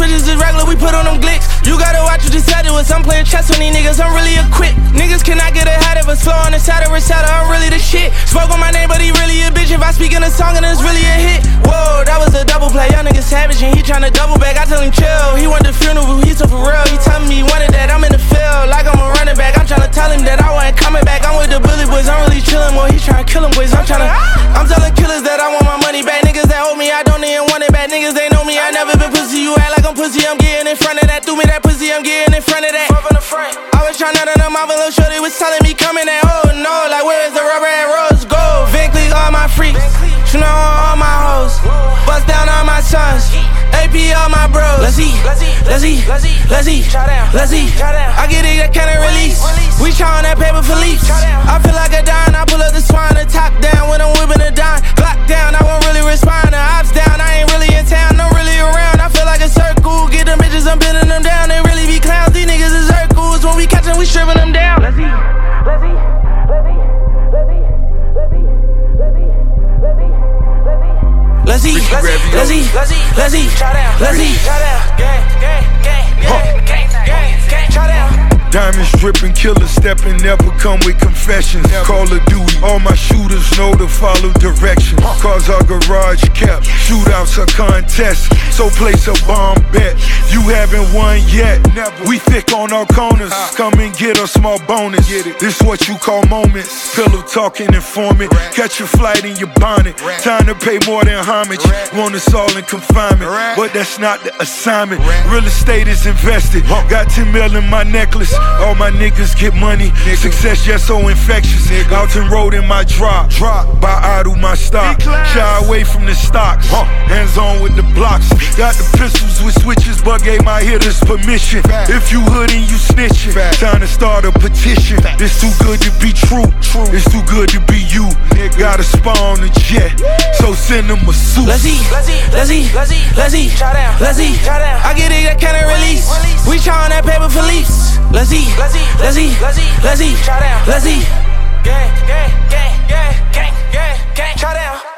bitches is regular, we put on them glicks. You gotta watch what you said to us. I'm playing chess with these niggas, I'm really equipped. Niggas cannot get ahead of us. Slow on the side of recital, I'm really the shit. Spoke on my name, but he really a bitch. If I speak in a song and it's really a hit. Whoa, that was a double play. Young nigga savage and he tryna double back. I tell him chill, he want the funeral, he so for real. He telling me he wanted that, I'm in the field like I'm a running back. I'm tryna tell him that I wasn't coming back. I'm with the bully boys, I'm really chillin', boy. He tryna kill him, boys. I'm telling killers that I want my money back. Niggas that owe me, I don't even want it back. Niggas they know me, I never been pussy. You act like I'm pussy, I'm getting in front of that. Threw me that pussy, I'm getting in front of that. From the front, I was tryna to them off a little shorty was telling me coming at. Oh no, like where is the rubber and rose gold? Van Cleef, all my freaks, you know all my hoes. Bust down all my sons, AP all my bros. Let's eat, let's eat, let's eat, let's eat. I get it, that kind of release. We trying that paper for leaves. I feel like a dime, I pull up the swine, the top down when I'm whipping a dime. Glock down, I won't really respond. The ops down, I ain't really in town, no really around. I feel like a circle, get them bitches, I'm bending them down. They really be clowns, these niggas is circles. When we catch them, we stripping them down. Let's eat, let's eat, let's eat, let's eat, let's eat, let's eat, let's eat, let's eat, let's eat, let's eat, let's eat, let's eat, let's eat, gang, gang, gang, gang, gang, gang, try down. Diamonds dripping, killers stepping, never come with confessions. Call of Duty, all my shooters know to follow directions. Cars are garage kept, shootouts are contests. So place a bomb bet, you haven't won yet. We thick on our corners, come and get a small bonus. This what you call moments, pillow talking informant. Catch your flight in your bonnet, time to pay more than homage. Want us all in confinement, but that's not the assignment. Real estate is invested, got 10 mil in my necklace. All my niggas get money, success just so infectious. Alton Road in my drop, buy idle my stock. Shy away from the stocks, hands on with the blocks. Got the pistols with switches, but gave my hitters permission. If you hoodin', you snitchin'. Time to start a petition. It's too good to be true, it's too good to be you. Gotta spawn a jet, so send them a suit. Let's eat, let's eat, let's eat, let's eat, let's eat, let's eat. I get it, that kind of release. We trying that paper for leaves. Let's eat, let's eat, let's eat, let's eat, let's eat, let's eat. Gang, gang, gang, gang, gang, gang, gang, try down.